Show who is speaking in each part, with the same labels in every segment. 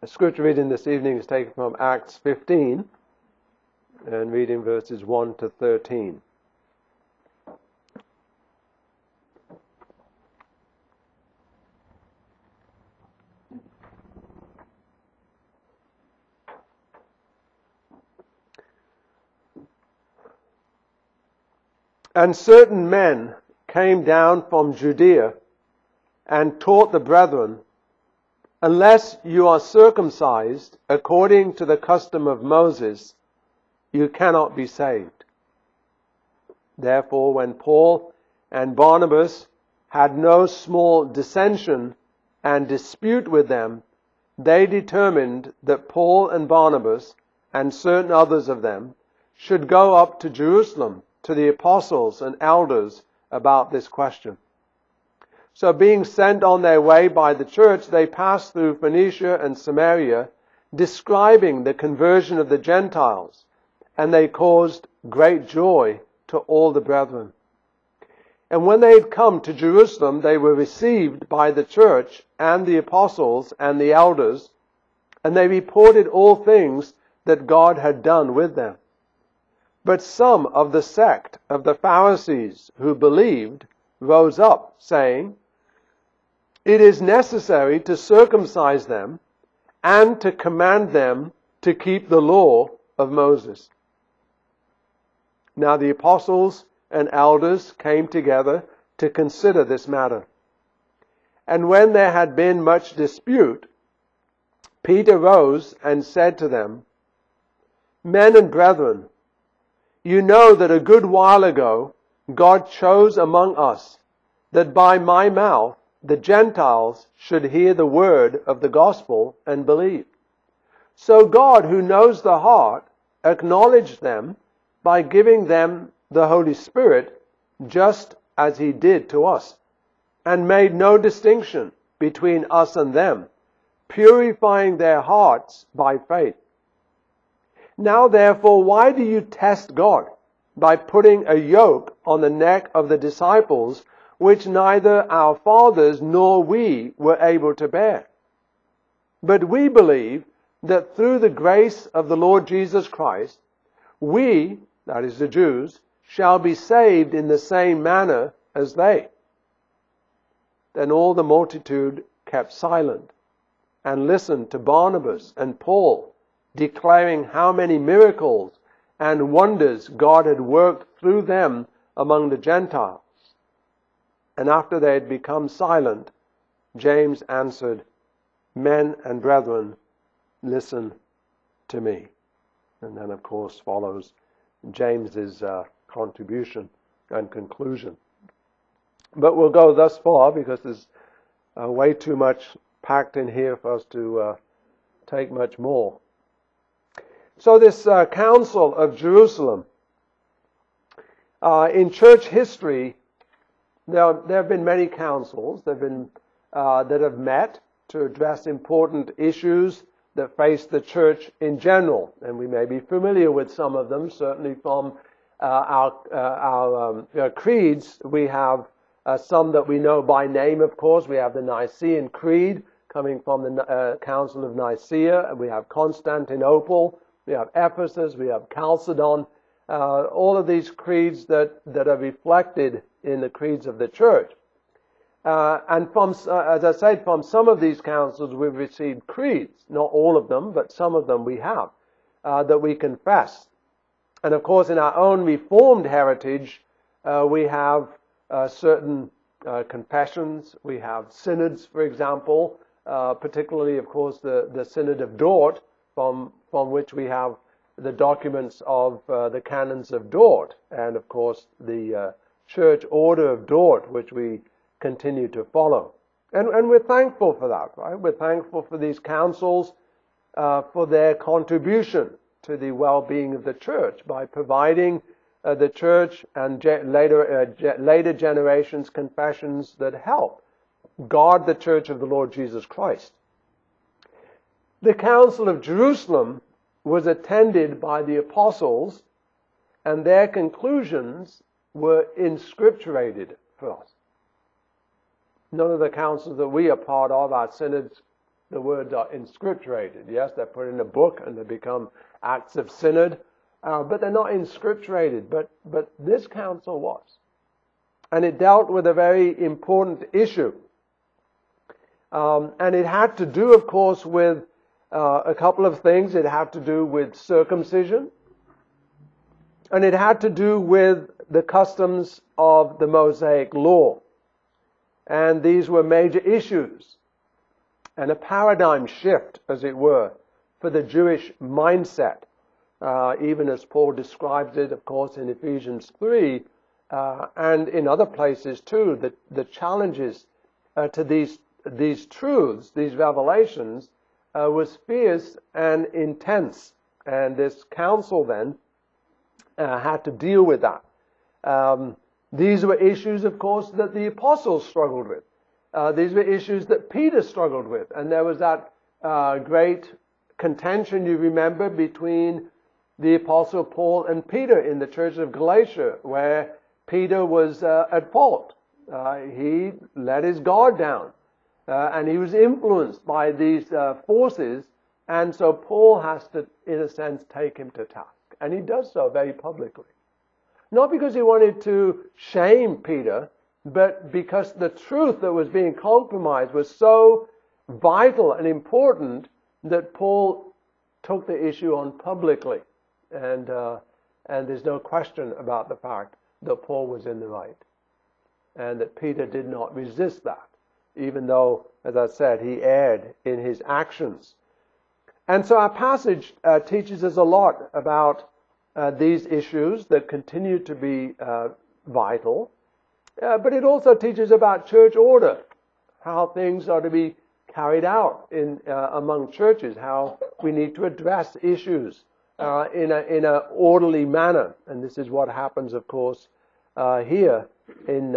Speaker 1: The scripture reading this evening is taken from Acts 15 and reading verses 1 to 13. And certain men came down from Judea and taught the brethren, unless you are circumcised according to the custom of Moses, you cannot be saved. Therefore, when Paul and Barnabas had no small dissension and dispute with them, they determined that Paul and Barnabas and certain others of them should go up to Jerusalem to the apostles and elders about this question. So being sent on their way by the church, they passed through Phoenicia and Samaria, describing the conversion of the Gentiles, and they caused great joy to all the brethren. And when they had come to Jerusalem, they were received by the church and the apostles and the elders, and they reported all things that God had done with them. But some of the sect of the Pharisees who believed rose up, saying, "It is necessary to circumcise them and to command them to keep the law of Moses." Now the apostles and elders came together to consider this matter. And when there had been much dispute, Peter rose and said to them, "Men and brethren, you know that a good while ago God chose among us that by my mouth the Gentiles should hear the word of the gospel and believe. So God, who knows the heart, acknowledged them by giving them the Holy Spirit, just as He did to us, and made no distinction between us and them, purifying their hearts by faith. Now therefore, why do you test God by putting a yoke on the neck of the disciples, which neither our fathers nor we were able to bear? But we believe that through the grace of the Lord Jesus Christ, we, that is the Jews, shall be saved in the same manner as they." Then all the multitude kept silent and listened to Barnabas and Paul, declaring how many miracles and wonders God had worked through them among the Gentiles. And after they had become silent, James answered, "Men and brethren, listen to me." And then, of course, follows James's contribution and conclusion. But we'll go thus far because there's way too much packed in here for us to take much more. So this Council of Jerusalem, in church history, there have been many councils that have met to address important issues that face the church in general, and we may be familiar with some of them. Certainly from our creeds, we have some that we know by name. Of course, we have the Nicene Creed coming from the Council of Nicaea, and we have Constantinople. We have Ephesus, we have Chalcedon, all of these creeds that are reflected in the creeds of the church. And from, as I said, from some of these councils we've received creeds. Not all of them, but some of them we have, that we confess. And of course in our own Reformed heritage, we have certain confessions. We have synods, for example, particularly of course the Synod of Dort, from which we have the documents of the canons of Dort, and of course the Church Order of Dort, which we continue to follow. And we're thankful for that, right? We're thankful for these councils, for their contribution to the well-being of the church by providing the church and later generations confessions that help guard the church of the Lord Jesus Christ. The Council of Jerusalem was attended by the apostles, and their conclusions were inscripturated for us. None of the councils that we are part of, our synods, The words are inscripturated. Yes, they're put in a book and they become acts of synod, but they're not inscripturated. But this council was. And it dealt with a very important issue. And it had to do, of course, with a couple of things. It had to do with circumcision. And it had to do with the customs of the Mosaic law. And these were major issues. And a paradigm shift, as it were, for the Jewish mindset. Even as Paul describes it, of course, in Ephesians 3, and in other places too, the challenges to these truths, these revelations, was fierce and intense. And this council then had to deal with that. These were issues, of course, that the apostles struggled with. These were issues that Peter struggled with. And there was that great contention, you remember, between the apostle Paul and Peter in the church of Galatia, where Peter was at fault. He let his guard down. And he was influenced by these forces. And so Paul has to, in a sense, take him to task. And he does so very publicly. Not because he wanted to shame Peter, but because the truth that was being compromised was so vital and important that Paul took the issue on publicly. And there's no question about the fact that Paul was in the right. And that Peter did not resist that, even though, as I said, he erred in his actions. And so our passage teaches us a lot about these issues that continue to be vital. But it also teaches about church order, how things are to be carried out among churches, how we need to address issues in an orderly manner. And this is what happens, of course, here in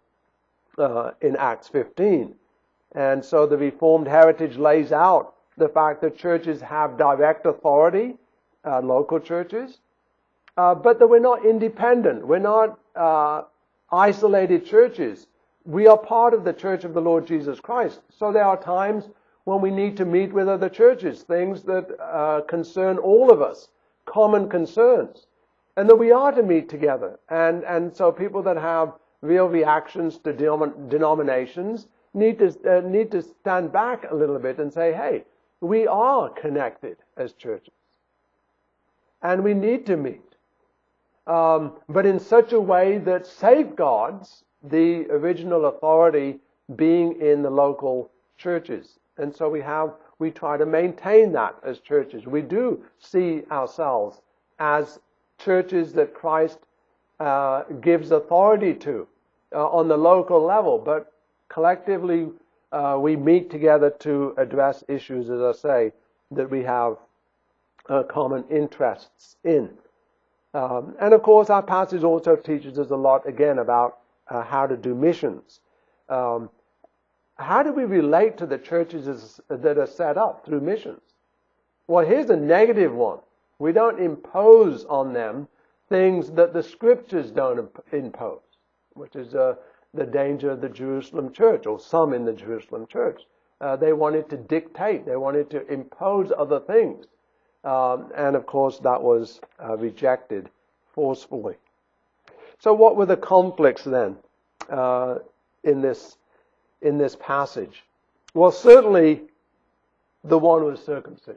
Speaker 1: Acts 15. And so the Reformed heritage lays out the fact that churches have direct authority, local churches, but that we're not independent. We're not isolated churches. We are part of the church of the Lord Jesus Christ. So there are times when we need to meet with other churches, things that concern all of us, common concerns, and that we are to meet together. And so people that have real reactions to denominations need to stand back a little bit and say, hey, we are connected as churches. And we need to meet. But in such a way that safeguards the original authority being in the local churches. And so we try to maintain that as churches. We do see ourselves as churches that Christ gives authority to on the local level, but collectively we meet together to address issues, as I say, that we have common interests in. And of course, our passage also teaches us a lot, again, about how to do missions. How do we relate to the churches that are set up through missions? Well, here's a negative one. We don't impose on them things that the Scriptures don't impose, which is the danger of the Jerusalem church, or some in the Jerusalem church. They wanted to dictate. They wanted to impose other things. And of course, that was rejected forcefully. So what were the conflicts then in this passage? Well, certainly the one was circumcision.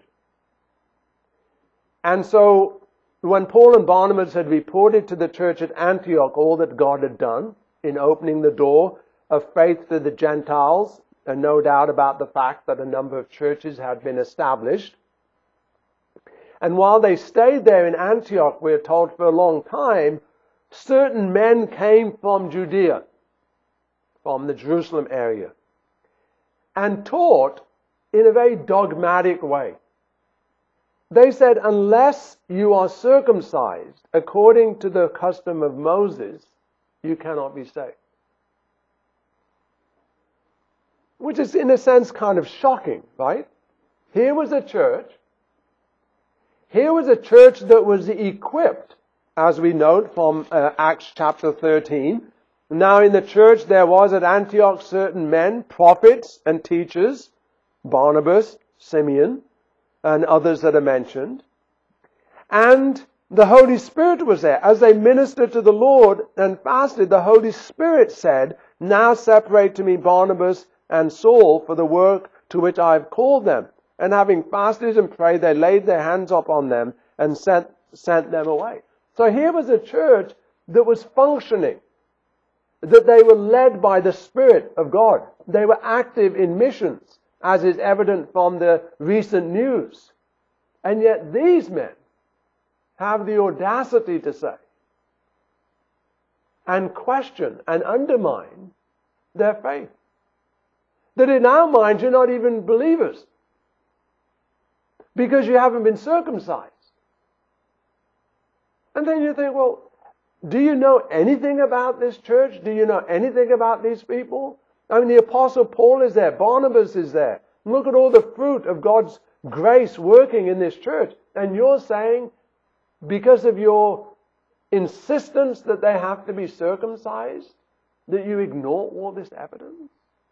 Speaker 1: And so when Paul and Barnabas had reported to the church at Antioch all that God had done in opening the door of faith to the Gentiles, and no doubt about the fact that a number of churches had been established, and while they stayed there in Antioch, we're told, for a long time, certain men came from Judea, from the Jerusalem area, and taught in a very dogmatic way. They said, unless you are circumcised according to the custom of Moses, you cannot be saved. Which is, in a sense, kind of shocking, right? Here was a church that was equipped, as we note from Acts chapter 13. Now in the church there was at Antioch certain men, prophets and teachers, Barnabas, Simeon, and others that are mentioned. And the Holy Spirit was there. As they ministered to the Lord and fasted, the Holy Spirit said, "Now separate to me Barnabas and Saul for the work to which I have called them." And having fasted and prayed, they laid their hands upon them and sent them away. So here was a church that was functioning, that they were led by the Spirit of God. They were active in missions, as is evident from the recent news. And yet these men have the audacity to say and question and undermine their faith. That in our minds you're not even believers because you haven't been circumcised. And then you think, well, do you know anything about this church? Do you know anything about these people? I mean, the Apostle Paul is there. Barnabas is there. Look at all the fruit of God's grace working in this church. And you're saying, because of your insistence that they have to be circumcised, that you ignore all this evidence?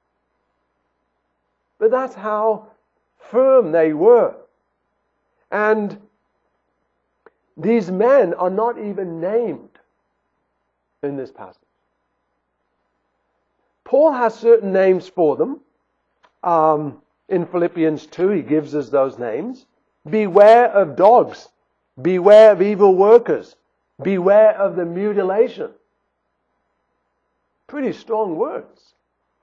Speaker 1: But that's how firm they were. And these men are not even named in this passage. Paul has certain names for them. In Philippians 2, he gives us those names. Beware of dogs. Beware of evil workers. Beware of the mutilation. Pretty strong words.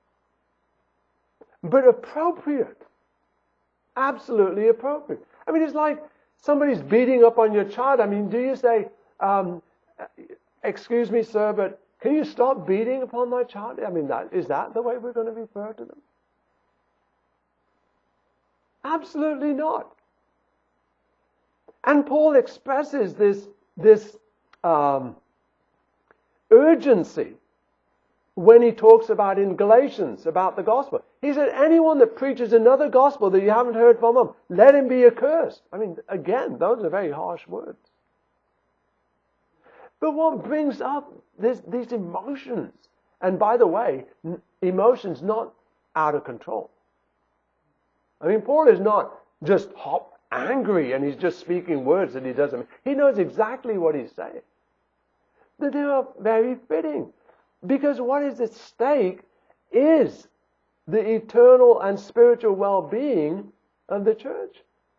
Speaker 1: But appropriate. Absolutely appropriate. I mean, it's like somebody's beating up on your child. I mean, do you say, "Excuse me, sir, but can you stop beating upon my child?" I mean, is that the way we're going to refer to them? Absolutely not. And Paul expresses this urgency when he talks about in Galatians about the gospel. He said, anyone that preaches another gospel that you haven't heard from him, let him be accursed. I mean, again, those are very harsh words. But what brings up these emotions, and by the way, emotions not out of control. I mean, Paul is not just angry and he's just speaking words that he doesn't mean. He knows exactly what he's saying. That they are very fitting. Because what is at stake is the eternal and spiritual well-being of the church.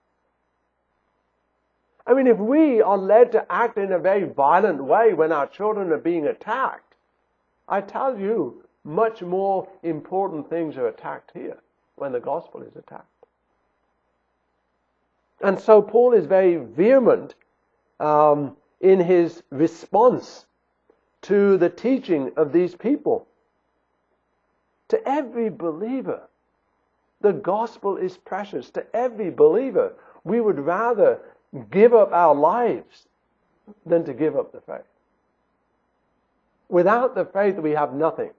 Speaker 1: I mean, if we are led to act in a very violent way when our children are being attacked, I tell you, much more important things are attacked here when the gospel is attacked. And so Paul is very vehement in his response to the teaching of these people. To every believer, the gospel is precious. To every believer, we would rather give up our lives than to give up the faith. Without the faith, we have nothing.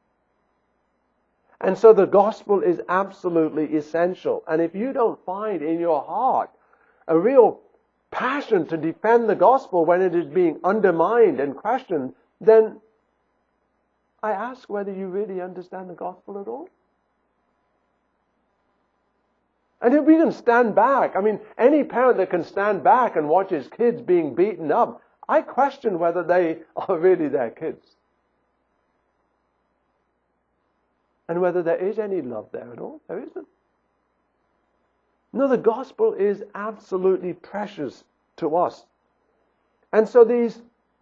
Speaker 1: And so the gospel is absolutely essential. And if you don't find in your heart a real passion to defend the gospel when it is being undermined and questioned, then I ask whether you really understand the gospel at all. And if we can stand back, I mean, any parent that can stand back and watch his kids being beaten up, I question whether they are really their kids. And whether there is any love there at all. There isn't. No, the gospel is absolutely precious to us. And so these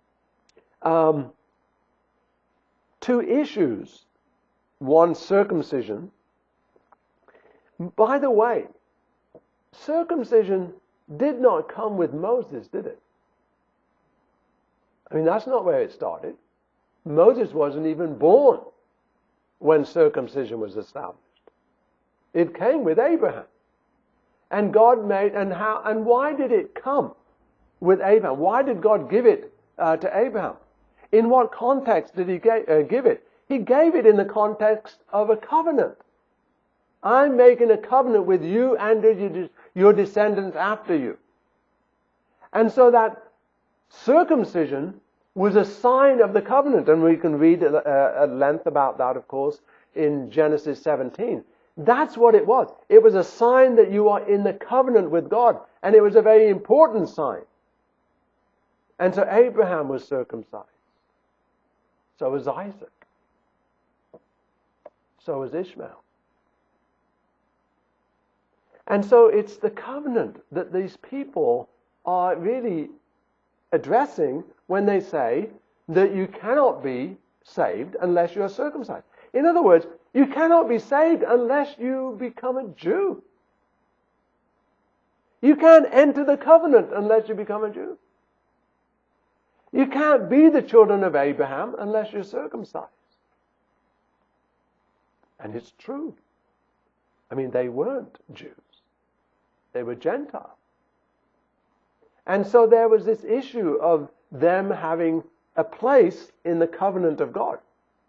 Speaker 1: two issues, one, circumcision. By the way, circumcision did not come with Moses, did it? I mean, that's not where it started. Moses wasn't even born when circumcision was established. It came with Abraham. And God made, and why did it come with Abraham? Why did God give it to Abraham? In what context did he give it? He gave it in the context of a covenant. I'm making a covenant with you and your descendants after you. And so that circumcision was a sign of the covenant. And we can read at length about that, of course, in Genesis 17. That's what it was. It was a sign that you are in the covenant with God. And it was a very important sign. And so Abraham was circumcised. So was Isaac. So was Ishmael. And so it's the covenant that these people are really addressing when they say that you cannot be saved unless you are circumcised. In other words, you cannot be saved unless you become a Jew. You can't enter the covenant unless you become a Jew. You can't be the children of Abraham unless you're circumcised. And it's true. I mean, they weren't Jews. They were Gentiles. And so there was this issue of them having a place in the covenant of God.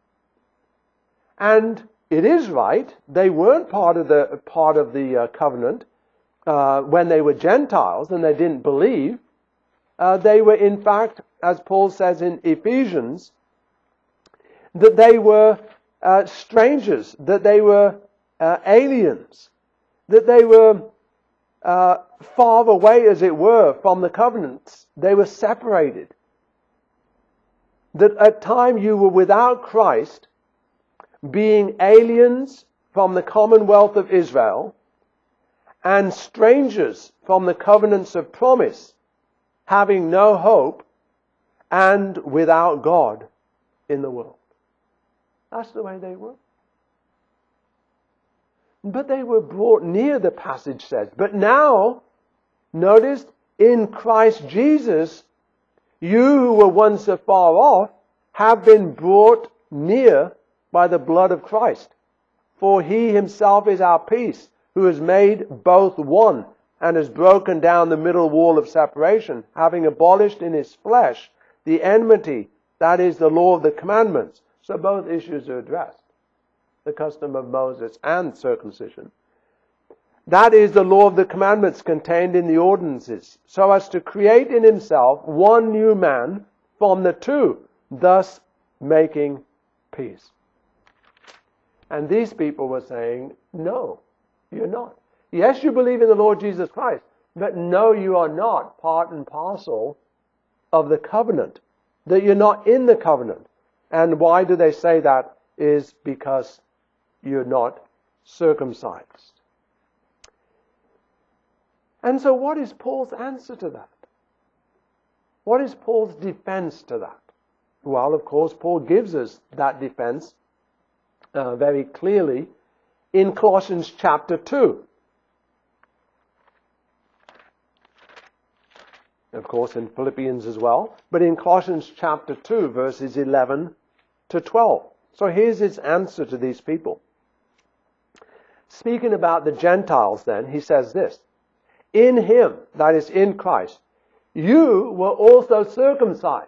Speaker 1: And it is right, they weren't part of the covenant when they were Gentiles and they didn't believe. They were, in fact, as Paul says in Ephesians, that they were strangers, that they were aliens, that they were far away, as it were, from the covenants. They were separated. That at time you were without Christ, being aliens from the commonwealth of Israel, and strangers from the covenants of promise, having no hope, and without God in the world. That's the way they were. But they were brought near, the passage says. But now, notice, in Christ Jesus, you who were once afar off have been brought near by the blood of Christ. For he himself is our peace, who has made both one and has broken down the middle wall of separation, having abolished in his flesh the enmity, that is the law of the commandments. So both issues are addressed. The custom of Moses and circumcision. That is the law of the commandments contained in the ordinances, so as to create in himself one new man from the two, thus making peace. And these people were saying, no, you're not. Yes, you believe in the Lord Jesus Christ, but no, you are not part and parcel of the covenant, that you're not in the covenant. And why do they say that? Is because you're not circumcised. And so what is Paul's answer to that? What is Paul's defense to that? Well, of course, Paul gives us that defense very clearly in Colossians chapter 2. Of course, in Philippians as well. But in Colossians chapter 2, verses 11 to 12. So here's his answer to these people. Speaking about the Gentiles then, he says this. In him, that is in Christ, you were also circumcised.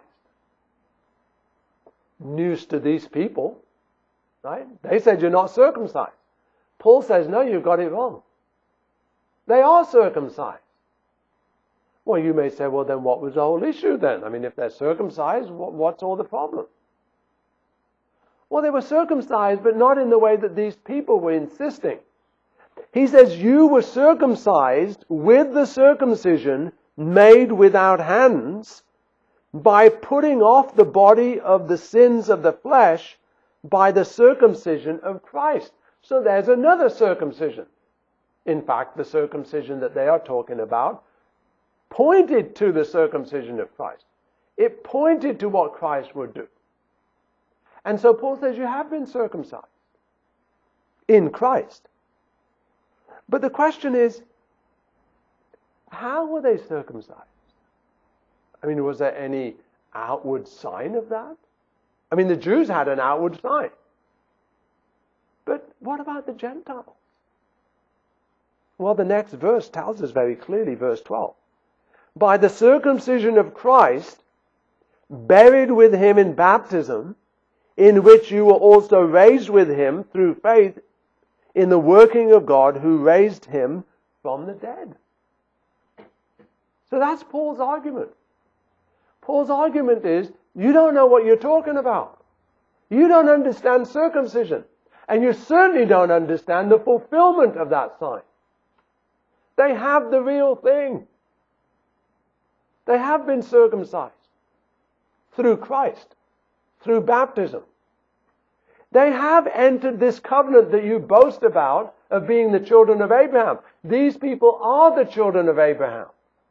Speaker 1: News to these people, right? They said you're not circumcised. Paul says, no, you've got it wrong. They are circumcised. Well, you may say, well, then what was the whole issue then? I mean, if they're circumcised, what's all the problem? Well, they were circumcised, but not in the way that these people were insisting. He says, you were circumcised with the circumcision made without hands, by putting off the body of the sins of the flesh by the circumcision of Christ. So there's another circumcision. In fact, the circumcision that they are talking about pointed to the circumcision of Christ. It pointed to what Christ would do. And so Paul says you have been circumcised in Christ. But the question is, how were they circumcised? I mean, was there any outward sign of that? I mean, the Jews had an outward sign. But what about the Gentiles? Well, the next verse tells us very clearly, verse 12. By the circumcision of Christ, buried with him in baptism, in which you were also raised with him through faith in the working of God who raised him from the dead. So that's Paul's argument. Paul's argument is, you don't know what you're talking about. You don't understand circumcision. And you certainly don't understand the fulfillment of that sign. They have the real thing. They have been circumcised through Christ, through baptism. They have entered this covenant that you boast about of being the children of Abraham. These people are the children of Abraham.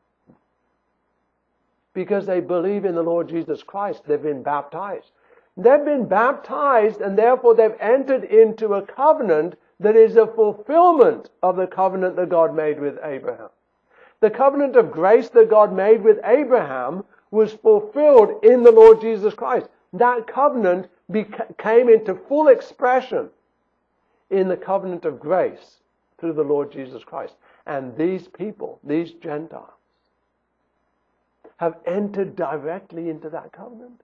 Speaker 1: Because they believe in the Lord Jesus Christ, they've been baptized. They've been baptized, and therefore they've entered into a covenant that is a fulfillment of the covenant that God made with Abraham. The covenant of grace that God made with Abraham was fulfilled in the Lord Jesus Christ. That covenant came into full expression in the covenant of grace through the Lord Jesus Christ. And these people, these Gentiles, have entered directly into that covenant.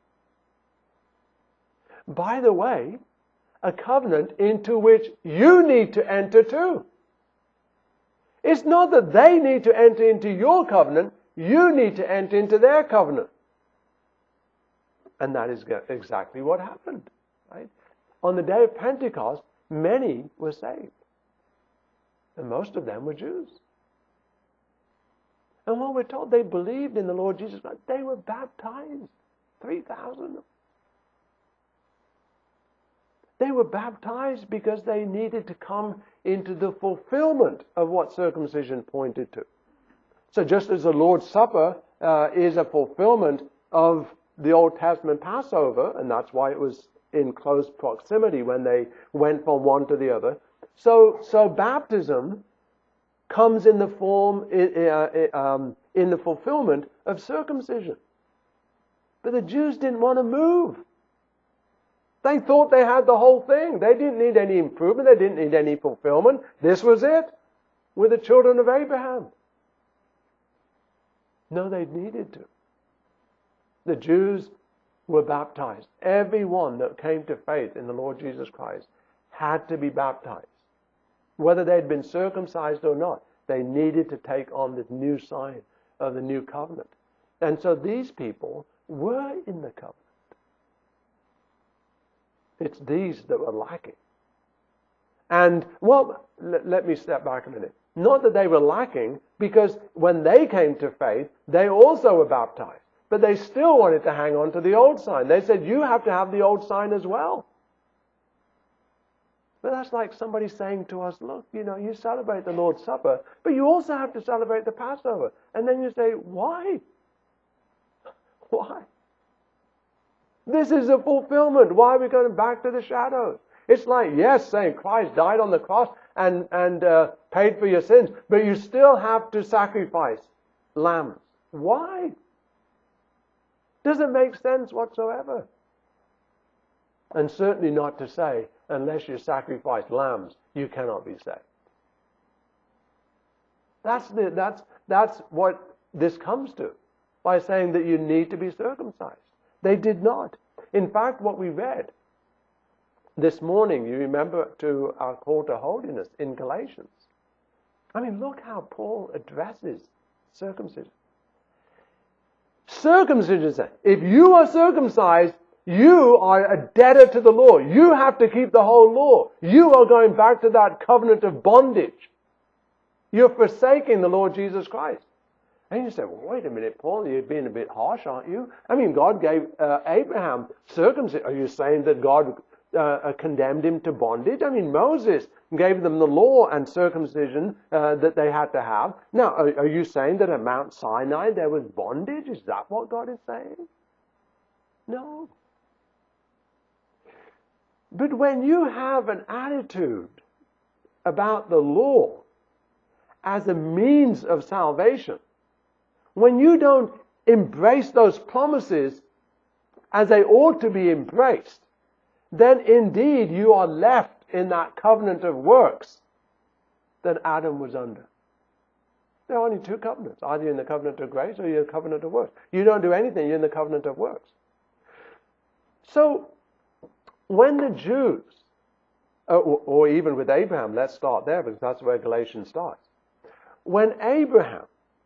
Speaker 1: By the way, a covenant into which you need to enter too. It's not that they need to enter into your covenant, you need to enter into their covenant. And that is exactly what happened. Right? On the day of Pentecost, many were saved. And most of them were Jews. And what we're told, they believed in the Lord Jesus Christ. They were baptized. 3,000. They were baptized because they needed to come into the fulfillment of what circumcision pointed to. So just as the Lord's Supper is a fulfillment of the Old Testament Passover, and that's why it was in close proximity when they went from one to the other, so baptism comes in the form, in the fulfillment of circumcision. But the Jews didn't want to move. They thought they had the whole thing. They didn't need any improvement. They didn't need any fulfillment. This was it. We're the children of Abraham. No, they needed to. The Jews were baptized. Everyone that came to faith in the Lord Jesus Christ had to be baptized. Whether they'd been circumcised or not, they needed to take on this new sign of the new covenant. And so these people were in the covenant. It's these that were lacking. And, well, let me step back a minute. Not that they were lacking, because when they came to faith, they also were baptized. But they still wanted to hang on to the old sign. They said, you have to have the old sign as well. But that's like somebody saying to us, look, you celebrate the Lord's Supper, but you also have to celebrate the Passover. And then you say, why? Why? This is a fulfillment. Why are we going back to the shadows? It's like, yes, saying Christ died on the cross and paid for your sins, but you still have to sacrifice lambs. Why? Doesn't make sense whatsoever. And certainly not to say, unless you sacrifice lambs, you cannot be saved. That's what this comes to, by saying that you need to be circumcised. They did not. In fact, what we read this morning, you remember, to our call to holiness in Galatians. I mean, look how Paul addresses circumcision. Circumcision, if you are circumcised, you are a debtor to the law. You have to keep the whole law. You are going back to that covenant of bondage. You're forsaking the Lord Jesus Christ. And you say, well, wait a minute, Paul, you're being a bit harsh, aren't you? I mean, God gave Abraham circumcision. Are you saying that God condemned him to bondage? I mean, Moses gave them the law and circumcision that they had to have. Now, are you saying that at Mount Sinai there was bondage? Is that what God is saying? No. But when you have an attitude about the law as a means of salvation, when you don't embrace those promises as they ought to be embraced, then indeed you are left in that covenant of works that Adam was under. There are only two covenants. Either you're in the covenant of grace or you're in the covenant of works. You don't do anything, you're in the covenant of works. So, when the Jews, or even with Abraham, let's start there because that's where Galatians starts. When Abraham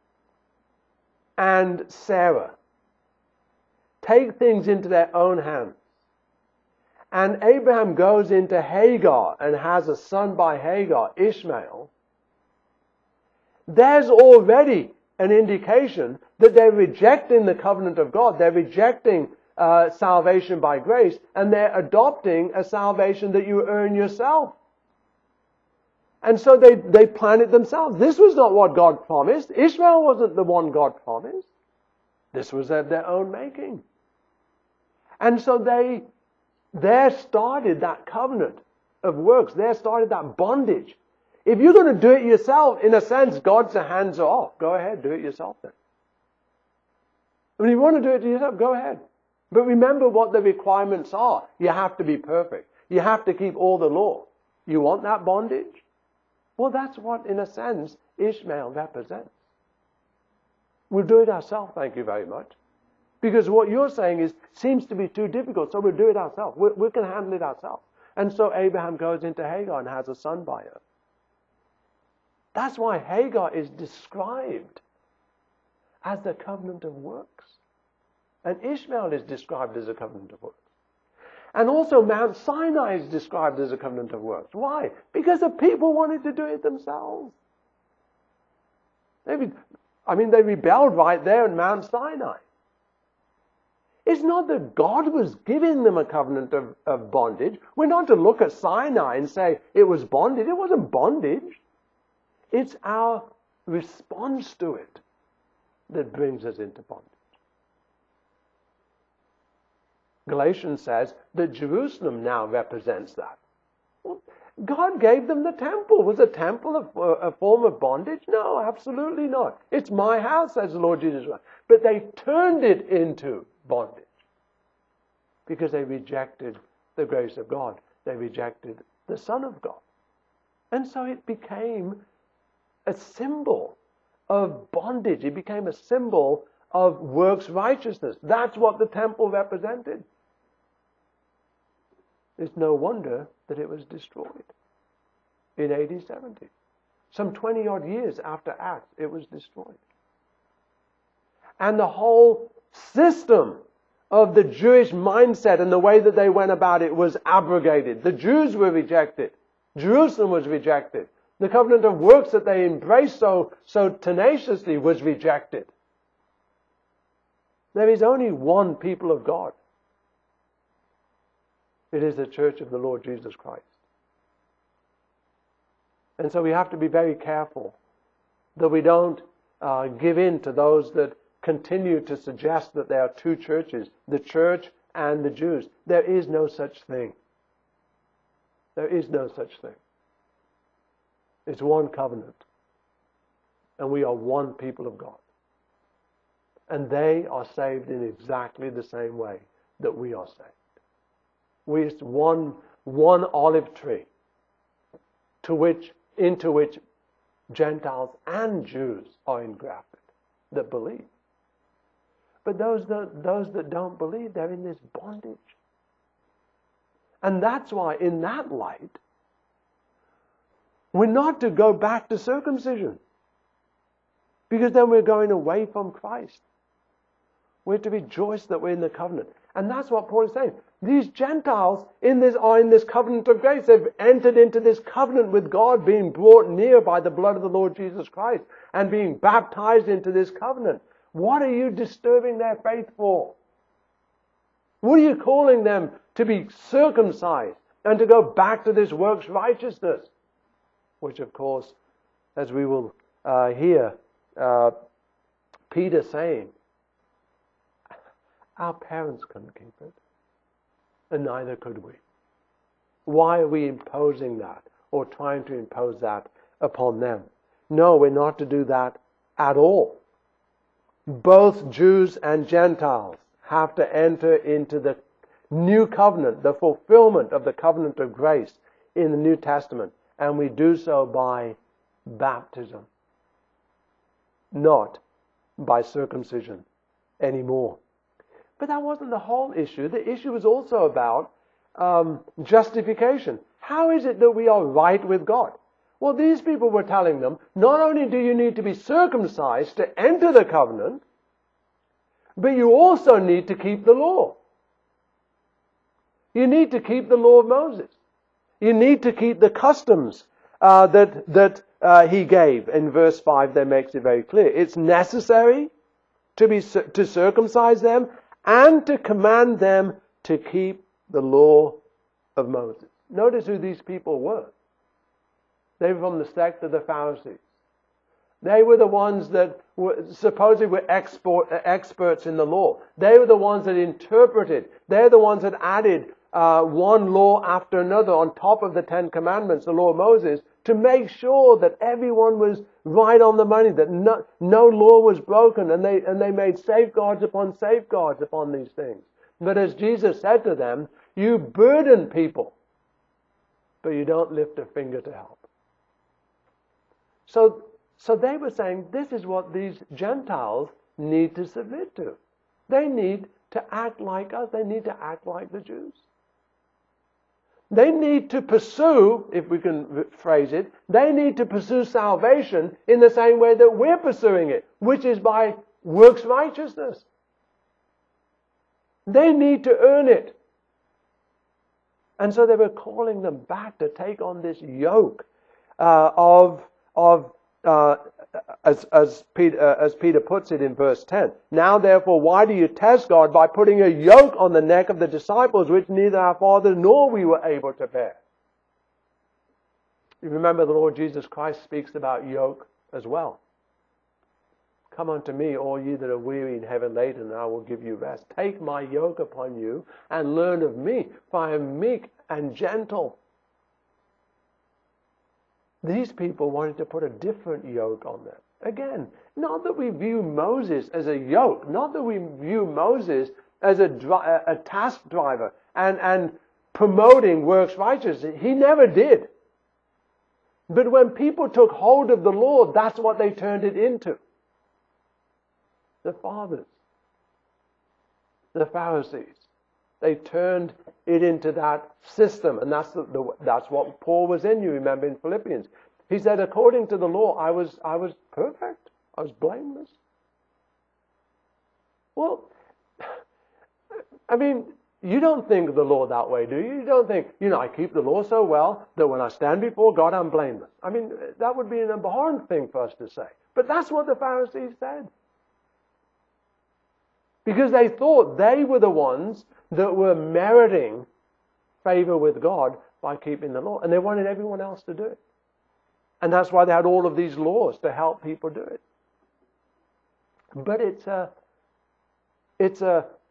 Speaker 1: and Sarah take things into their own hands and Abraham goes into Hagar and has a son by Hagar, Ishmael, there's already an indication that they're rejecting the covenant of God. They're rejecting salvation by grace, and they're adopting a salvation that you earn yourself. And so they plan it themselves. This was not what God promised. Ishmael wasn't the one God promised. This was of their own making. And so there started that covenant of works. There started that bondage. If you're going to do it yourself, in a sense, God's hands are off. Go ahead, do it yourself then. I mean, if you want to do it yourself, go ahead. But remember what the requirements are. You have to be perfect. You have to keep all the law. You want that bondage? Well, that's what, in a sense, Ishmael represents. We'll do it ourselves, thank you very much. Because what you're saying seems to be too difficult, so we'll do it ourselves. We can handle it ourselves. And so Abraham goes into Hagar and has a son by her. That's why Hagar is described as the covenant of works. And Ishmael is described as a covenant of works. And also Mount Sinai is described as a covenant of works. Why? Because the people wanted to do it themselves. They rebelled right there in Mount Sinai. It's not that God was giving them a covenant of bondage. We're not to look at Sinai and say it was bondage. It wasn't bondage. It's our response to it that brings us into bondage. Galatians says that Jerusalem now represents that. Well, God gave them the temple. Was a temple a form of bondage? No, absolutely not. It's my house, says the Lord Jesus Christ. But they turned it into bondage because they rejected the grace of God. They rejected the Son of God. And so it became a symbol of bondage. It became a symbol of works righteousness. That's what the temple represented. It's no wonder that it was destroyed in AD 70. Some 20 odd years after Acts, it was destroyed. And the whole system of the Jewish mindset and the way that they went about it was abrogated. The Jews were rejected. Jerusalem was rejected. The covenant of works that they embraced so tenaciously was rejected. There is only one people of God. It is the church of the Lord Jesus Christ. And so we have to be very careful that we don't give in to those that continue to suggest that there are two churches, the church and the Jews. There is no such thing. There is no such thing. It's one covenant. And we are one people of God. And they are saved in exactly the same way that we are saved. We are one olive tree into which Gentiles and Jews are engrafted that believe. But those that don't believe, they're in this bondage. And that's why, in that light, we're not to go back to circumcision. Because then we're going away from Christ. We're to rejoice that we're in the covenant. And that's what Paul is saying. These Gentiles are in this covenant of grace. They've entered into this covenant with God, being brought near by the blood of the Lord Jesus Christ and being baptized into this covenant. What are you disturbing their faith for? What are you calling them to be circumcised and to go back to this works righteousness? Which, of course, as we will hear Peter saying, our parents couldn't keep it, and neither could we. Why are we imposing that or trying to impose that upon them? No, we're not to do that at all. Both Jews and Gentiles have to enter into the new covenant, the fulfillment of the covenant of grace in the New Testament, and we do so by baptism, not by circumcision anymore. But that wasn't the whole issue. The issue was also about justification. How is it that we are right with God? Well, these people were telling them, not only do you need to be circumcised to enter the covenant, but you also need to keep the law. You need to keep the law of Moses. You need to keep the customs that he gave. In verse 5, that makes it very clear. It's necessary to circumcise them and to command them to keep the law of Moses. Notice who these people were. They were from the sect of the Pharisees. They were the ones that supposedly were experts in the law. They were the ones that interpreted. They're the ones that added one law after another on top of the Ten Commandments, the law of Moses, to make sure that everyone was right on the money, that no law was broken, and they made safeguards upon these things. But as Jesus said to them, you burden people, but you don't lift a finger to help. So they were saying, this is what these Gentiles need to submit to. They need to act like us. They need to act like the Jews. They need to pursue, if we can phrase it, they need to pursue salvation in the same way that we're pursuing it, which is by works righteousness. They need to earn it. And so they were calling them back to take on this yoke as Peter puts it in verse 10. Now therefore, why do you test God by putting a yoke on the neck of the disciples, which neither our fathers nor we were able to bear? You remember the Lord Jesus Christ speaks about yoke as well. Come unto me, all ye that are weary and heavy laden, and I will give you rest. Take my yoke upon you and learn of me, for I am meek and gentle. These people wanted to put a different yoke on them. Again, not that we view Moses as a yoke, not that we view Moses as a task driver and promoting works righteousness. He never did. But when people took hold of the law, that's what they turned it into. The fathers, the Pharisees, they turned it into that system, and that's what Paul was in. You remember in Philippians, he said, according to the law, I was perfect, I was blameless. Well, I mean, you don't think of the law that way, do you? You don't think, I keep the law so well that when I stand before God, I'm blameless. I mean, that would be an abhorrent thing for us to say. But that's what the Pharisees said. Because they thought they were the ones that were meriting favor with God by keeping the law. And they wanted everyone else to do it. And that's why they had all of these laws to help people do it. But it's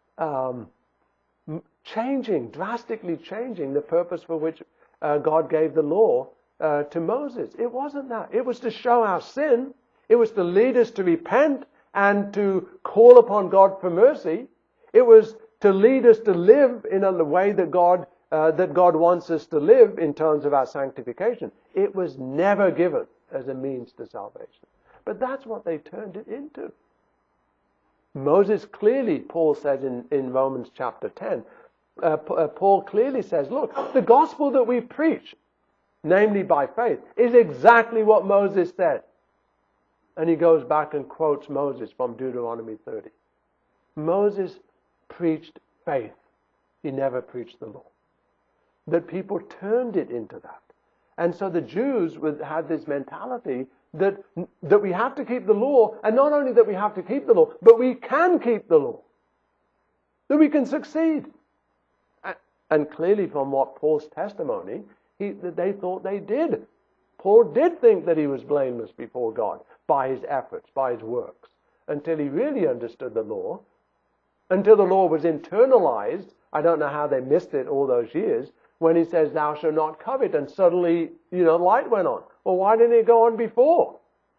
Speaker 1: drastically changing the purpose for which God gave the law to Moses. It wasn't that. It was to show our sin. It was to lead us to repent and to call upon God for mercy. It was to lead us to live in a way that God wants us to live in terms of our sanctification. It was never given as a means to salvation. But that's what they turned it into. Moses clearly, Paul says in Romans chapter 10, Paul clearly says, look, the gospel that we preach, namely by faith, is exactly what Moses said. And he goes back and quotes Moses from Deuteronomy 30. Moses preached faith. He never preached the law. But people turned it into that. And so the Jews had this mentality that we have to keep the law, and not only that we have to keep the law, but we can keep the law. That we can succeed. And clearly from what Paul's testimony, they thought they did. Paul did think that he was blameless before God by his efforts, by his works, until he really understood the law, until the law was internalized. I don't know how they missed it all those years, when he says, thou shalt not covet, and suddenly, light went on. Well, why didn't it go on before?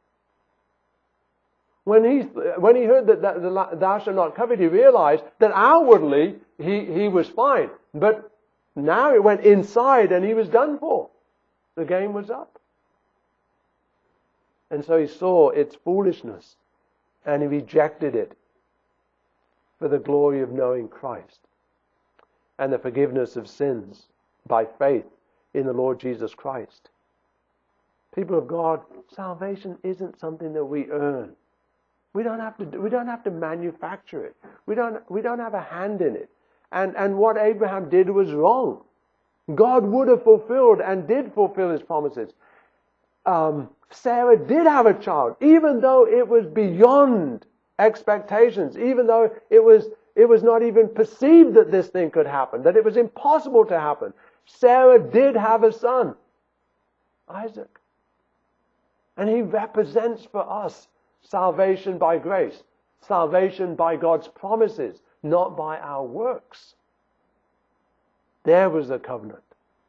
Speaker 1: When he heard that thou shalt not covet, he realized that outwardly he was fine. But now it went inside and he was done for. The game was up. And so he saw its foolishness and he rejected it for the glory of knowing Christ and the forgiveness of sins by faith in the Lord Jesus Christ. People of God, salvation isn't something that we earn. We don't have to manufacture it. We don't have a hand in it. and what Abraham did was wrong. God would have fulfilled and did fulfill his promises. Sarah did have a child, even though it was beyond expectations, even though it was not even perceived that this thing could happen, that it was impossible to happen. Sarah did have a son, Isaac. And he represents for us salvation by grace, salvation by God's promises, not by our works. There was the covenant.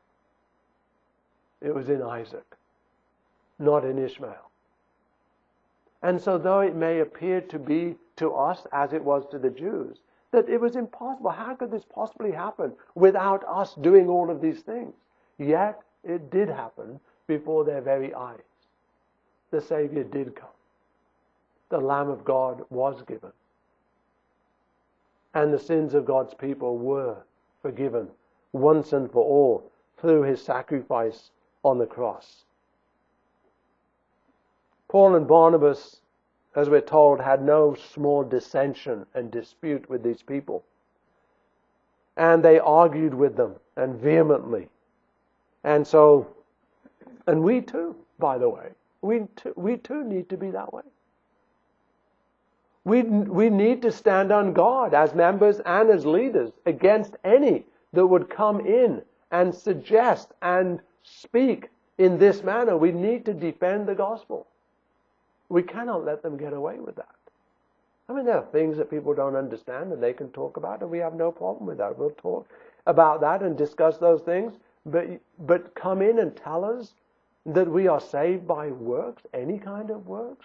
Speaker 1: It was in Isaac, not in Ishmael. And so though it may appear to be to us, as it was to the Jews, that it was impossible, how could this possibly happen without us doing all of these things? Yet it did happen before their very eyes. The Savior did come. The Lamb of God was given. And the sins of God's people were forgiven once and for all through his sacrifice on the cross. Paul and Barnabas, as we're told, had no small dissension and dispute with these people. And they argued with them, and vehemently. And we too, by the way, we too need to be that way. We need to stand on guard as members and as leaders against any that would come in and suggest and speak in this manner. We need to defend the gospel. We cannot let them get away with that. I mean, there are things that people don't understand and they can talk about, and we have no problem with that. We'll talk about that and discuss those things, but come in and tell us that we are saved by works, any kind of works.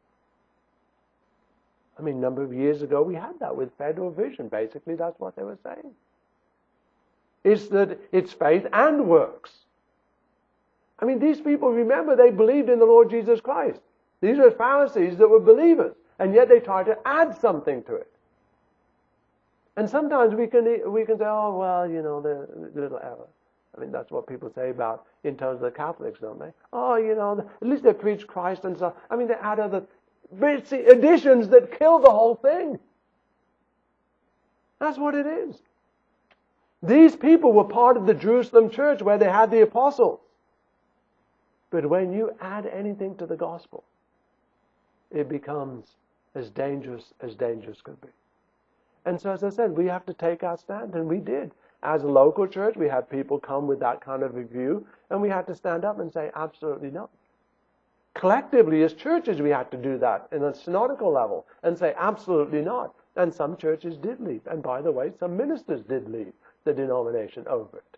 Speaker 1: I mean, a number of years ago we had that with Federal Vision. Basically, that's what they were saying. It's that it's faith and works. I mean, these people, remember, they believed in the Lord Jesus Christ. These are Pharisees that were believers, and yet they try to add something to it. And sometimes we can say, oh, well, you know, there's a little error. I mean, that's what people say about, in terms of the Catholics, don't they? Oh, you know, at least they preach Christ and so. I mean, they add other additions that kill the whole thing. That's what it is. These people were part of the Jerusalem church where they had the apostles. But when you add anything to the gospel, it becomes as dangerous could be. And so, as I said, we have to take our stand, and we did. As a local church, we had people come with that kind of a view, and we had to stand up and say, absolutely not. Collectively, as churches, we had to do that in a synodical level and say, absolutely not. And some churches did leave. And by the way, some ministers did leave the denomination over it.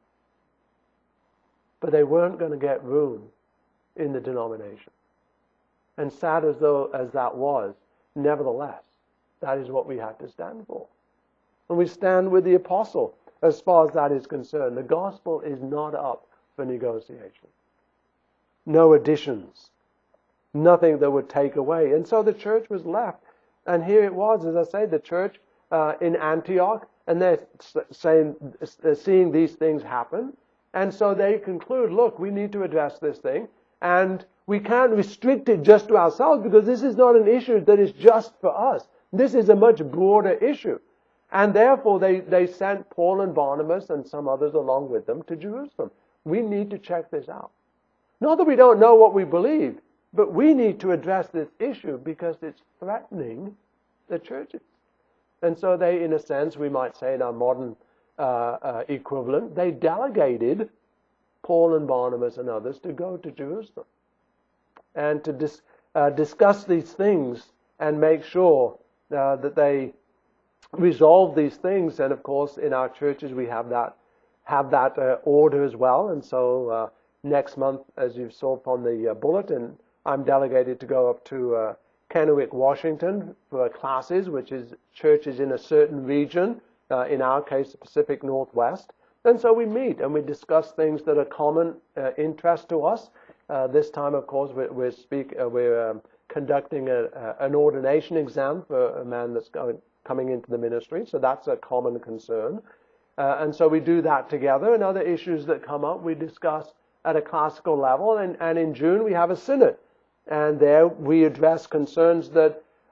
Speaker 1: But they weren't going to get room in the denomination. And sad as that was, nevertheless, that is what we had to stand for. And we stand with the apostle as far as that is concerned. The gospel is not up for negotiation. No additions. Nothing that would take away. And so the church was left. And here it was, as I say, the church in Antioch, and they're seeing these things happen. And so they conclude, look, we need to address this thing. And we can't restrict it just to ourselves, because this is not an issue that is just for us. This is a much broader issue. And therefore they sent Paul and Barnabas and some others along with them to Jerusalem. We need to check this out. Not that we don't know what we believe, but we need to address this issue because it's threatening the churches. And so they, in a sense, we might say in our modern equivalent, they delegated Paul and Barnabas and others to go to Jerusalem and to discuss these things and make sure that they resolve these things. And of course, in our churches, we have that order as well. And so next month, as you saw from the bulletin, I'm delegated to go up to Kennewick, Washington for classes, which is churches in a certain region, in our case, the Pacific Northwest. And so we meet and we discuss things that are common interest to us. This time, of course, we're conducting an ordination exam for a man that's coming into the ministry. So that's a common concern. And so we do that together. And other issues that come up, we discuss at a classical level. And in June, we have a synod. And there we address concerns that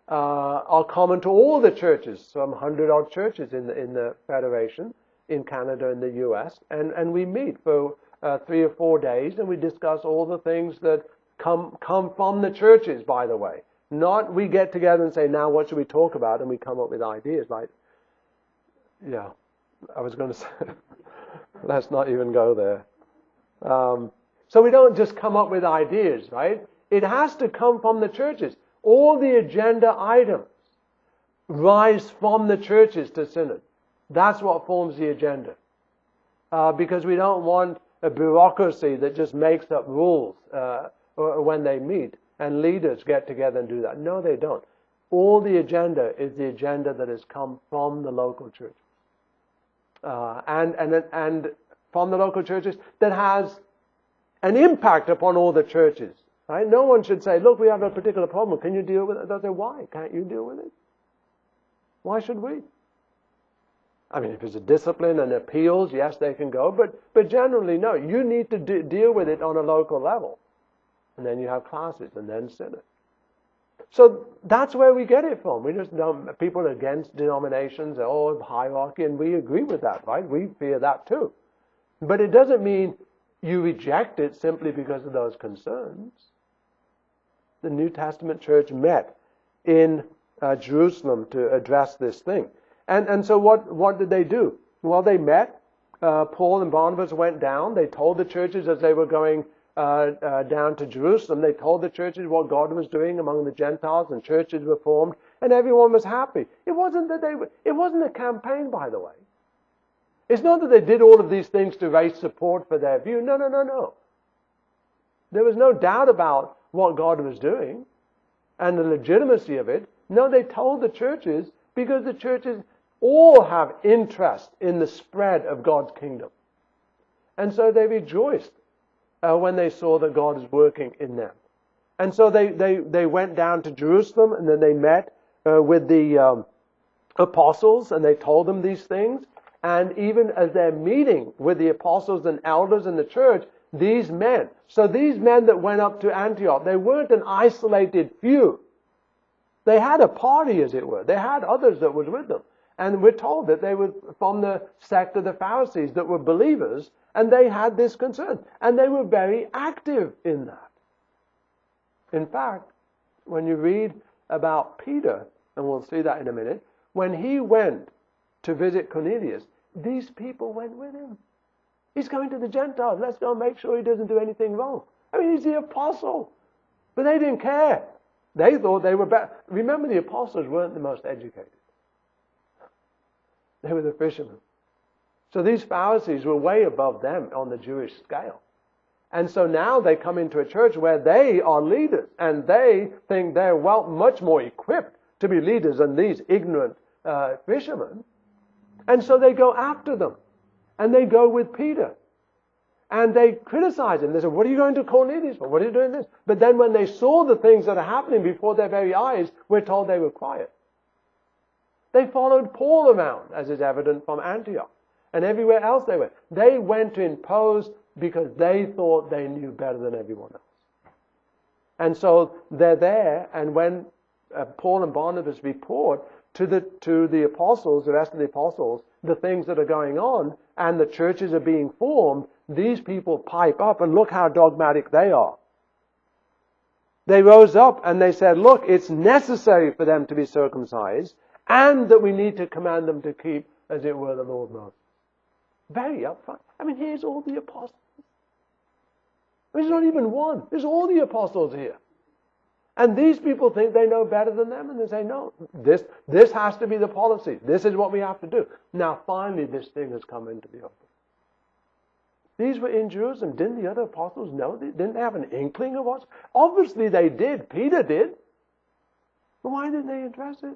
Speaker 1: are common to all the churches, some 100-odd churches in the Federation, in Canada and the U.S., and we meet for 3 or 4 days, and we discuss all the things that come from the churches, by the way. Not we get together and say, now what should we talk about, and we come up with ideas like, yeah, I was going to say, let's not even go there. So we don't just come up with ideas, right? It has to come from the churches. All the agenda items rise from the churches to synod. That's what forms the agenda. Because we don't want a bureaucracy that just makes up rules when they meet, and leaders get together and do that. No, they don't. All the agenda is the agenda that has come from the local churches. And from the local churches that has an impact upon all the churches. Right? No one should say, look, we have a particular problem. Can you deal with it? They'll say, why? Can't you deal with it? Why should we? I mean, if it's a discipline and appeals, yes, they can go. But generally, no. You need to deal with it on a local level. And then you have classes and then synod. So that's where we get it from. We just don't, people are against denominations, hierarchy, and we agree with that, right? We fear that too. But it doesn't mean you reject it simply because of those concerns. The New Testament church met in Jerusalem to address this thing. And so what did they do? Well, they met. Paul and Barnabas went down. They told the churches as they were going down to Jerusalem, they told the churches what God was doing among the Gentiles, and churches were formed, and everyone was happy. It wasn't a campaign, by the way. It's not that they did all of these things to raise support for their view. No. There was no doubt about what God was doing and the legitimacy of it. No, they told the churches because the churches all have interest in the spread of God's kingdom. And so they rejoiced when they saw that God is working in them. And so they went down to Jerusalem, and then they met with the apostles, and they told them these things. And even as they're meeting with the apostles and elders in the church, these men that went up to Antioch, they weren't an isolated few. They had a party, as it were. They had others that was with them. And we're told that they were from the sect of the Pharisees that were believers, and they had this concern. And they were very active in that. In fact, when you read about Peter, and we'll see that in a minute, when he went to visit Cornelius, these people went with him. He's going to the Gentiles. Let's go make sure he doesn't do anything wrong. I mean, he's the apostle. But they didn't care. They thought they were better. Remember, the apostles weren't the most educated. They were the fishermen. So these Pharisees were way above them on the Jewish scale. And so now they come into a church where they are leaders, and they think they're much more equipped to be leaders than these ignorant fishermen. And so they go after them. And they go with Peter. And they criticize him. They say, what are you going to Cornelius for? What are you doing this? But then when they saw the things that are happening before their very eyes, we're told they were quiet. They followed Paul around, as is evident from Antioch. And everywhere else they went. They went to impose because they thought they knew better than everyone else. And so they're there, and when Paul and Barnabas report to the apostles, the rest of the apostles, the things that are going on, and the churches are being formed, these people pipe up, and look how dogmatic they are. They rose up and they said, look, it's necessary for them to be circumcised, and that we need to command them to keep, as it were, the law of Moses. Very upfront. I mean, here's all the apostles. There's not even one. There's all the apostles here. And these people think they know better than them, and they say, no, this has to be the policy. This is what we have to do. Now, finally, this thing has come into the open. These were in Jerusalem. Didn't the other apostles know? Didn't they have an inkling of what? Obviously, they did. Peter did. But why didn't they address it?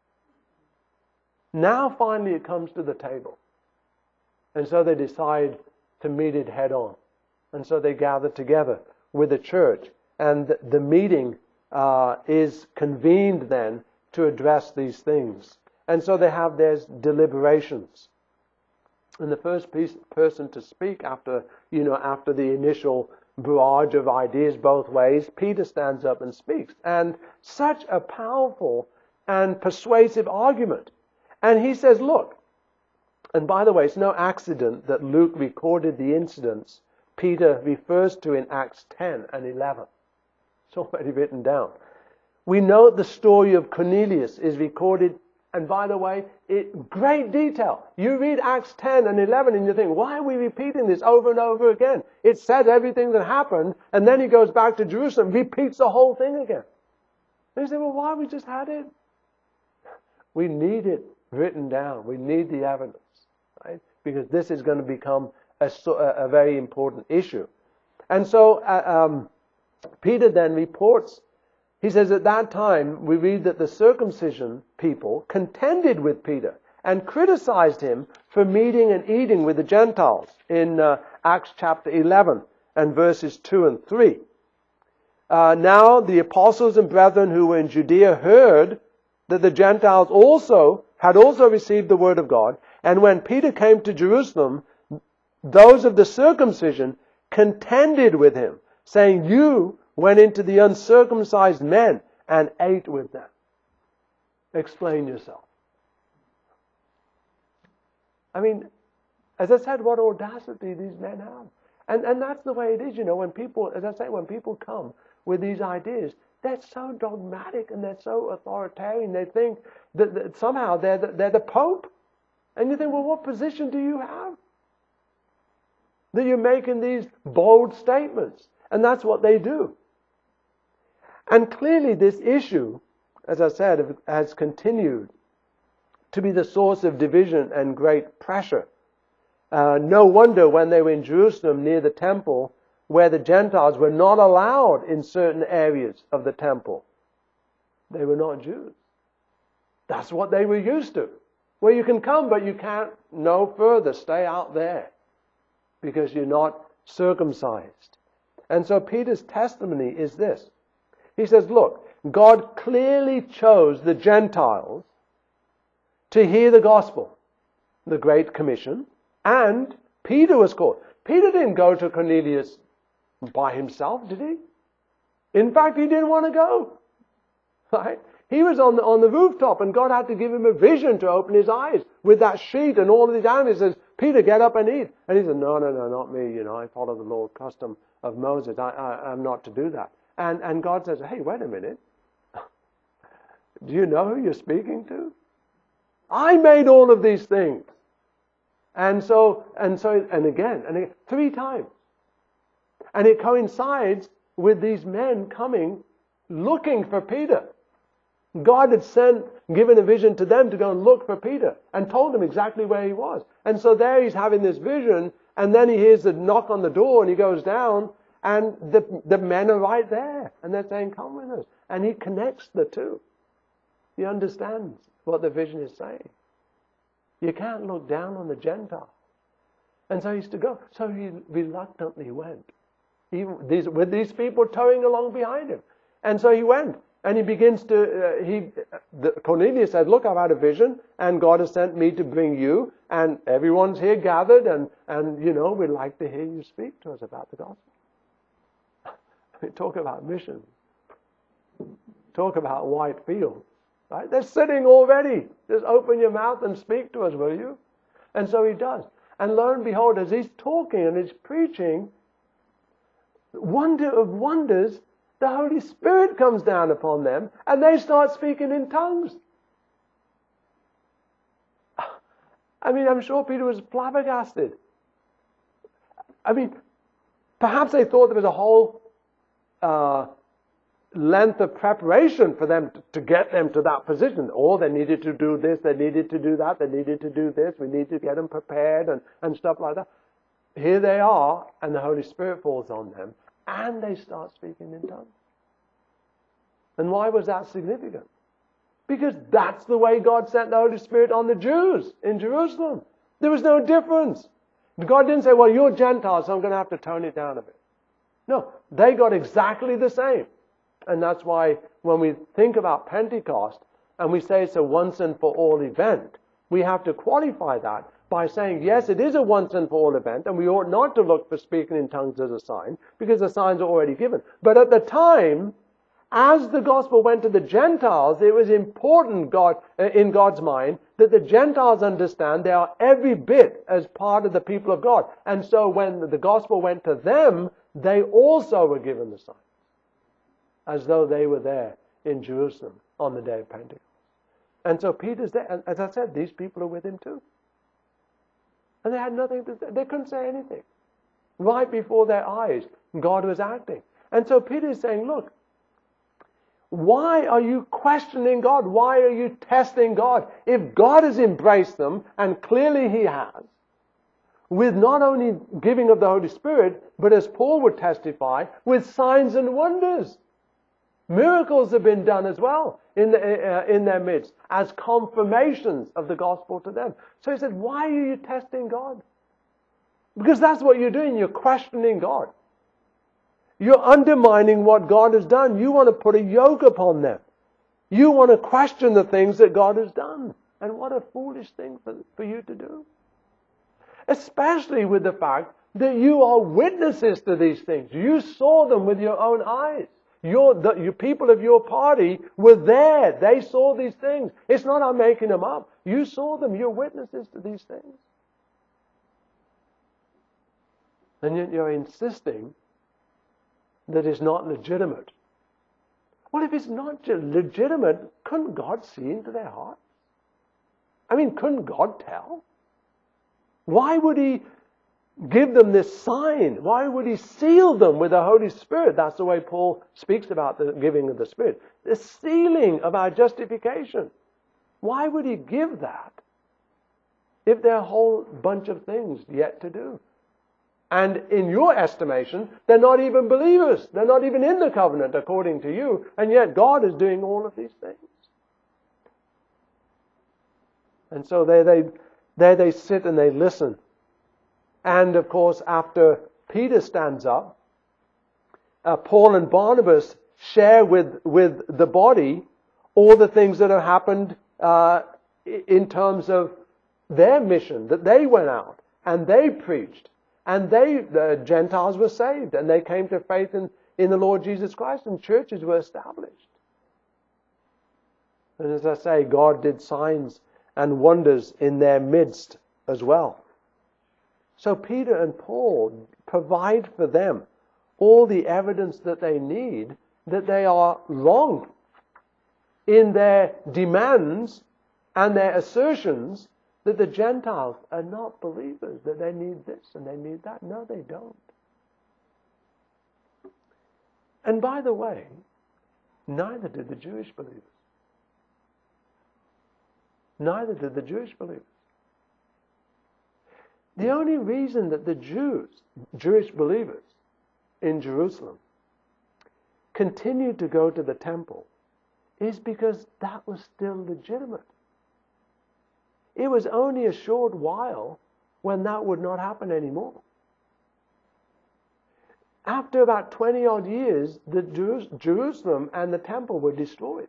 Speaker 1: Now, finally, it comes to the table. And so they decide to meet it head on. And so they gather together with the church. And the meeting is convened then to address these things. And so they have their deliberations. And the first person to speak after the initial barrage of ideas both ways, Peter stands up and speaks. And such a powerful and persuasive argument. And he says, look, and by the way, it's no accident that Luke recorded the incidents Peter refers to in Acts 10 and 11. It's already written down. We know the story of Cornelius is recorded, and by the way, in great detail. You read Acts 10 and 11 and you think, why are we repeating this over and over again? It says everything that happened, and then he goes back to Jerusalem, repeats the whole thing again. And you say, well, why have we just had it? We need it written down. We need the evidence, right? Because this is going to become a very important issue. And so Peter then reports, he says at that time, we read that the circumcision people contended with Peter and criticized him for meeting and eating with the Gentiles in Acts chapter 11 and verses 2 and 3. Now the apostles and brethren who were in Judea heard that the Gentiles had also received the word of God. And when Peter came to Jerusalem, those of the circumcision contended with him, saying, you went into the uncircumcised men and ate with them. Explain yourself. I mean, as I said, what audacity these men have. And that's the way it is, when people, as I say, when people come with these ideas, they're so dogmatic and they're so authoritarian. They think that somehow they're the Pope. And you think, well, what position do you have? That you're making these bold statements. And that's what they do. And clearly this issue, as I said, has continued to be the source of division and great pressure. No wonder when they were in Jerusalem near the temple, where the Gentiles were not allowed in certain areas of the temple. They were not Jews. That's what they were used to. Well, you can come, but you can't no further. Stay out there because you're not circumcised. And so Peter's testimony is this. He says, look, God clearly chose the Gentiles to hear the gospel, the Great Commission, and Peter was called. Peter didn't go to Cornelius by himself, did he? In fact, he didn't want to go. Right? He was on the rooftop, and God had to give him a vision to open his eyes with that sheet and all of these animals. He says, Peter, get up and eat. And he said, no, not me. I follow the law custom of Moses. I'm not to do that. And God says, hey, wait a minute. Do you know who you're speaking to? I made all of these things. And again, 3 times. And it coincides with these men coming looking for Peter. God had given a vision to them to go and look for Peter and told them exactly where he was. And so there he's having this vision, and then he hears a knock on the door and he goes down, and the men are right there. And they're saying, come with us. And he connects the two. He understands what the vision is saying. You can't look down on the Gentiles. And so he's to go. So he reluctantly went. With these people towing along behind him. And so he went. And he begins Cornelius said, look, I've had a vision, and God has sent me to bring you, and everyone's here gathered, and we'd like to hear you speak to us about the gospel. Talk about mission. Talk about white fields. Right? They're sitting already. Just open your mouth and speak to us, will you? And so he does. And lo and behold, as he's talking and he's preaching, wonder of wonders, the Holy Spirit comes down upon them and they start speaking in tongues. I mean, I'm sure Peter was flabbergasted. I mean, perhaps they thought there was a whole length of preparation for them to get them to that position. Or they needed to do this, they needed to do that, they needed to do this, we need to get them prepared and stuff like that. Here they are, and the Holy Spirit falls on them, and they start speaking in tongues. And why was that significant? Because that's the way God sent the Holy Spirit on the Jews in Jerusalem. There was no difference. God didn't say, well, you're Gentiles, so I'm going to have to tone it down a bit. No, they got exactly the same. And that's why when we think about Pentecost and we say it's a once and for all event, we have to qualify that by saying, yes, it is a once and for all event, and we ought not to look for speaking in tongues as a sign, because the signs are already given. But at the time, As the gospel went to the Gentiles, it was important in God's mind that the Gentiles understand they are every bit as part of the people of God. And so when the gospel went to them, they also were given the sign, as though they were there in Jerusalem on the day of Pentecost. And so Peter's there, and as I said, these people are with him too. And they had nothing to say. They couldn't say anything. Right before their eyes, God was acting. And so Peter is saying, look, why are you questioning God? Why are you testing God? If God has embraced them, and clearly He has, with not only giving of the Holy Spirit, but as Paul would testify, with signs and wonders. Miracles have been done as well in their midst as confirmations of the gospel to them. So he said, why are you testing God? Because that's what you're doing. You're questioning God. You're undermining what God has done. You want to put a yoke upon them. You want to question the things that God has done. And what a foolish thing for you to do. Especially with the fact that you are witnesses to these things. You saw them with your own eyes. You people of your party were there. They saw these things. It's not I'm making them up. You saw them. You're witnesses to these things. And yet you're insisting that it's not legitimate. Well, if it's not legitimate, couldn't God see into their hearts? I mean, couldn't God tell? Why would He give them this sign? Why would He seal them with the Holy Spirit? That's the way Paul speaks about the giving of the Spirit. The sealing of our justification. Why would He give that if there are a whole bunch of things yet to do? And in your estimation, they're not even believers. They're not even in the covenant according to you. And yet God is doing all of these things. And so there they sit and they listen. And of course, after Peter stands up, Paul and Barnabas share with the body all the things that have happened in terms of their mission, that they went out and they preached. And the Gentiles were saved, and they came to faith in the Lord Jesus Christ, and churches were established. And as I say, God did signs and wonders in their midst as well. So Peter and Paul provide for them all the evidence that they need that they are wrong in their demands and their assertions that the Gentiles are not believers, that they need this and they need that. No, they don't. And by the way, neither did the Jewish believers. Neither did the Jewish believers. The only reason that the Jewish believers in Jerusalem, continued to go to the temple is because that was still legitimate. It was only a short while when that would not happen anymore. After about 20 odd years, Jerusalem and the temple were destroyed.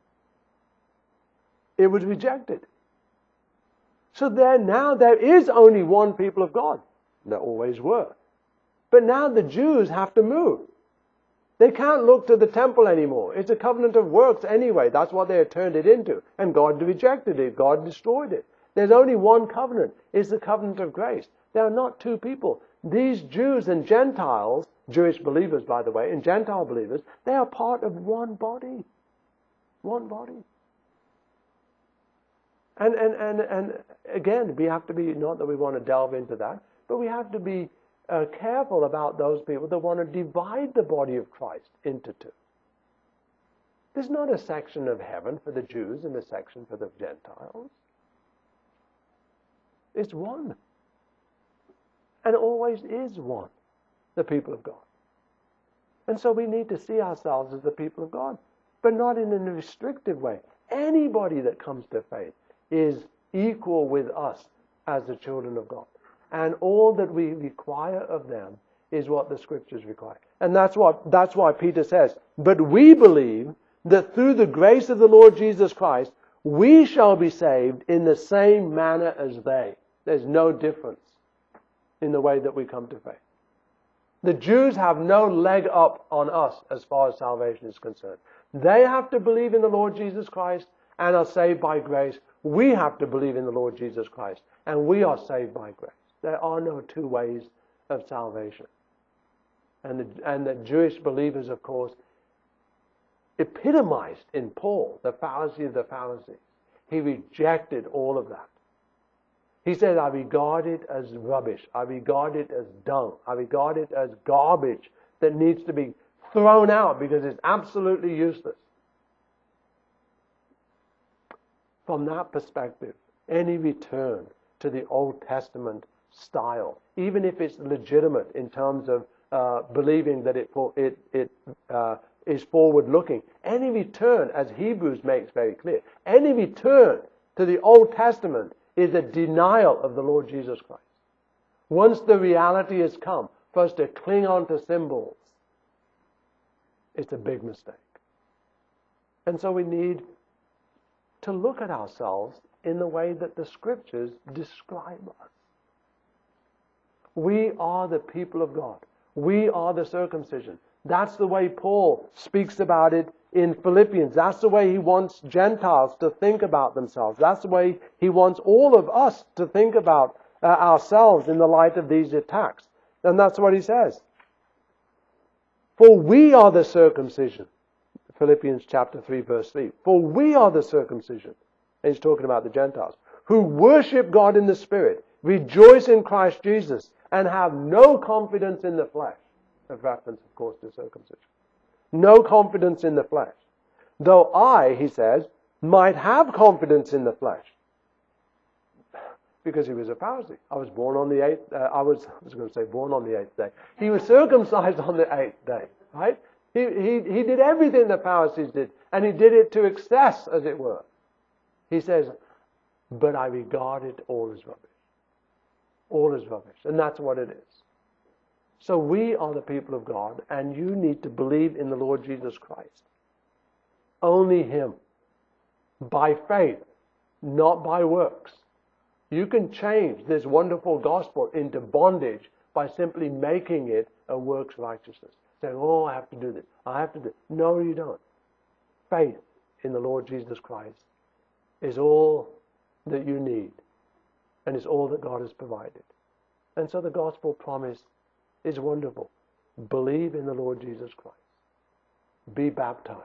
Speaker 1: It was rejected. So now there is only one people of God. There always were. But now the Jews have to move. They can't look to the temple anymore. It's a covenant of works anyway. That's what they had turned it into. And God rejected it. God destroyed it. There's only one covenant. It's the covenant of grace. There are not two people. These Jews and Gentiles, Jewish believers, by the way, and Gentile believers, they are part of one body. One body. And again, we have to be, not that we want to delve into that, but we have to be careful about those people that want to divide the body of Christ into two. There's not a section of heaven for the Jews and a section for the Gentiles. It's one. And always is one, the people of God. And so we need to see ourselves as the people of God, but not in a restrictive way. Anybody that comes to faith is equal with us as the children of God. And all that we require of them is what the Scriptures require. And that's why Peter says, but we believe that through the grace of the Lord Jesus Christ, we shall be saved in the same manner as they. There's no difference in the way that we come to faith. The Jews have no leg up on us as far as salvation is concerned. They have to believe in the Lord Jesus Christ and are saved by grace. We have to believe in the Lord Jesus Christ and we are saved by grace. There are no two ways of salvation. And the Jewish believers, of course, epitomized in Paul, the Pharisee of the Pharisees. He rejected all of that. He said, I regard it as rubbish. I regard it as dung. I regard it as garbage that needs to be thrown out because it's absolutely useless. From that perspective, any return to the Old Testament style, even if it's legitimate in terms of believing that it is forward-looking, any return, as Hebrews makes very clear, any return to the Old Testament is a denial of the Lord Jesus Christ. Once the reality has come for us to cling on to symbols, it's a big mistake. And so we need to look at ourselves in the way that the Scriptures describe us. We are the people of God. We are the circumcision. That's the way Paul speaks about it in Philippians. That's the way he wants Gentiles to think about themselves. That's the way he wants all of us to think about ourselves in the light of these attacks. And that's what he says. For we are the circumcision. Philippians chapter 3 verse 3. For we are the circumcision. And he's talking about the Gentiles. Who worship God in the Spirit, rejoice in Christ Jesus, and have no confidence in the flesh. A reference, of course, to circumcision. No confidence in the flesh. Though I, he says, might have confidence in the flesh. Because he was a Pharisee. I was born on the eighth, I was going to say born on the eighth day. He was circumcised on the eighth day, right? He did everything the Pharisees did, and he did it to excess, as it were. He says, but I regard it all as rubbish. All as rubbish. And that's what it is. So we are the people of God, and you need to believe in the Lord Jesus Christ. Only Him. By faith, not by works. You can change this wonderful gospel into bondage by simply making it a works righteousness. Saying, oh, I have to do this. I have to do this. No, you don't. Faith in the Lord Jesus Christ is all that you need. And it's all that God has provided. And so the gospel promise is wonderful. Believe in the Lord Jesus Christ. Be baptized.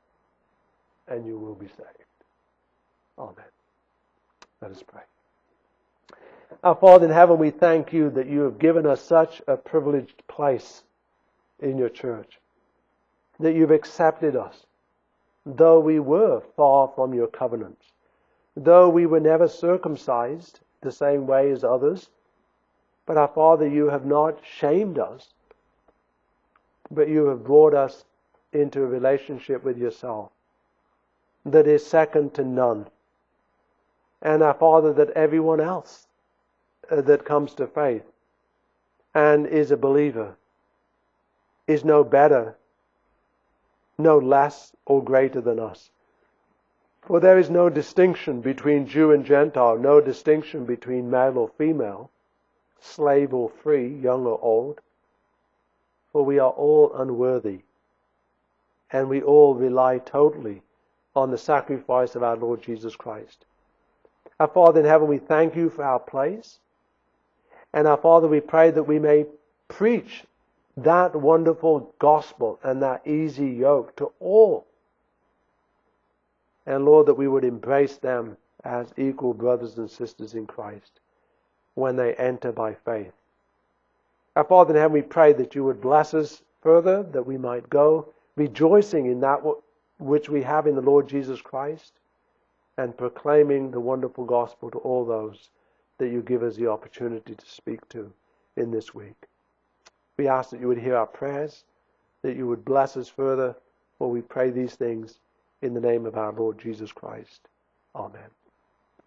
Speaker 1: And you will be saved. Amen. Let us pray. Our Father in heaven, we thank you that you have given us such a privileged place in your church. That you've accepted us, though we were far from your covenants. Though we were never circumcised the same way as others. But our Father, you have not shamed us, but you have brought us into a relationship with yourself that is second to none. And our Father, that everyone else that comes to faith and is a believer is no better, no less or greater than us. For there is no distinction between Jew and Gentile, no distinction between male or female, slave or free, young or old. For we are all unworthy, and we all rely totally on the sacrifice of our Lord Jesus Christ. Our Father in heaven, we thank you for our place. And our Father, we pray that we may preach that wonderful gospel and that easy yoke to all. And Lord, that we would embrace them as equal brothers and sisters in Christ when they enter by faith. Our Father in heaven, we pray that you would bless us further, that we might go rejoicing in that which we have in the Lord Jesus Christ, and proclaiming the wonderful gospel to all those that you give us the opportunity to speak to in this week. We ask that you would hear our prayers, that you would bless us further, for we pray these things in the name of our Lord Jesus Christ. Amen.